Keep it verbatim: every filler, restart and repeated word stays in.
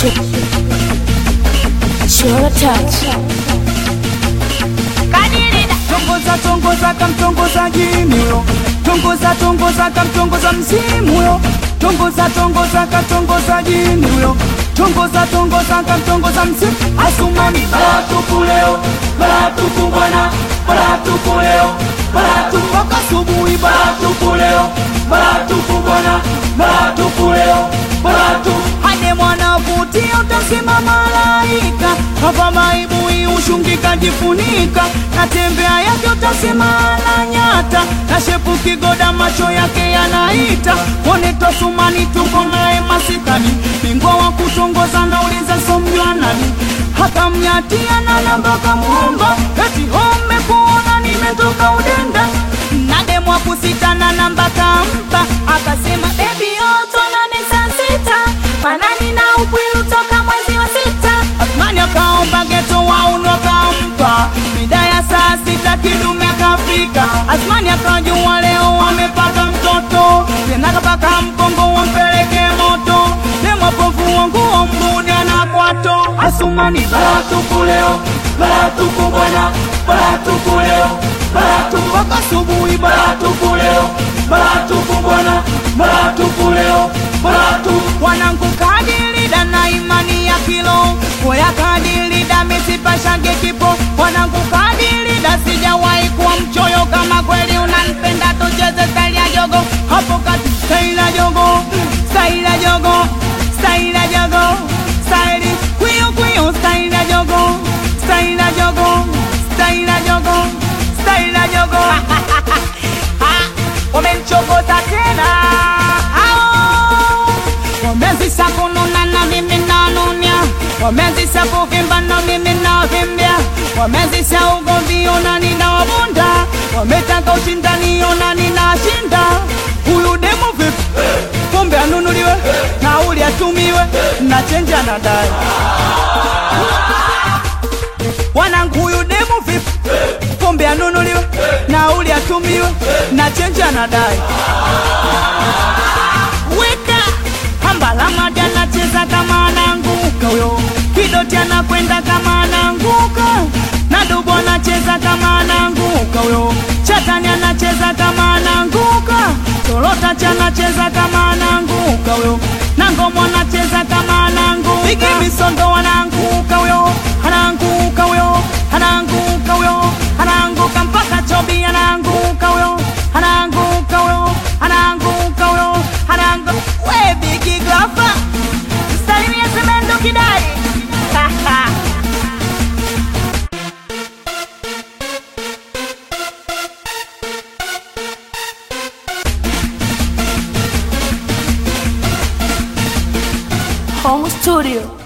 Chora touch. Kadirida Tongoza tongoza kamtongoza jimio, tongoza tongoza kamtongoza msimuyo, tongoza tongoza katongoza jimio, tongoza tongoza kamtongoza msimu. Asumani baratuku leo, baratuku bwana, baratuku leo, baratuku mpaka subuhi, baratuku leo, baratuku bwana, baratuku leo, baratuku hade mwana vutia utasema malaika, hapa maibui ushungika jifunika, natembea yake utasema na nyata, na shepu kigoda macho yake yanaita, kone tosumani tuko nae masikani, bingwa wa kutongoza na uliza somjua nani, hata mnyatia na namba kamuomba, eti home kuona nimetoka udenda, nademwa kusita na namba kampa, akasema baby oto nane saa sita, panani na upwilu toka mwezi wa sita, Asmani akaomba geto wauno kampa, mida ya saa sita kidume kafika, Asmani akajua leo wamepata mtoto, tena kapaka mkongo wampeleke moto, demo pofu wangu ombuda na kwato. Asumani baratuku leo, baratuku bwana, baratuku leo, baratuku waka subuhi, baratuku leo, baratuku bwana, baratuku leo, baratuku wanangu kadilida na imani ya kilo, koya kadilida misipashange kipo, wanangu kadilida sijawahi kuwa mchoyo, kama kweli unanipenda tucheze style ya jogo, hapo kati style ya jogo, style ya jogo, style ya jogo, style kuyo kuyo, style ya jogo, style ya jogo, style ya jogo, style ya jogo. Wamenichokoza tena wamezisha kununa na mimi nanunia, wamezisha kuvimba na mimi navimbia, wamezisha ugomvi ona ninawabunda, wametaka ushindani ona ninashinda. Huyu demu vipi? Pombe anunuliwe, nauli atumiwe, na chenja na dai. Wanangu huyu demu vipi? Pombe anunuliwe, nauli atumiwe, na chenja na dai. Weka hambala maja nacheza kama ananguka huyo, Kidoti anakwenda kama ananguka, na Dubu anacheza kama ananguka huyo, Chatani anacheza kama ananguka, Torota chanacheza kama ananguka huyo, na Ngomo anacheza kama ananguka, Bigi Misondo ananguka huyo, ananguka huyo, ananguka huyo, ananguka mpaka Chobi ananguka huyo, ananguka huyo, ananguka huyo, ananguka we Bigi Glafa salimia semendo kidai. Home studio.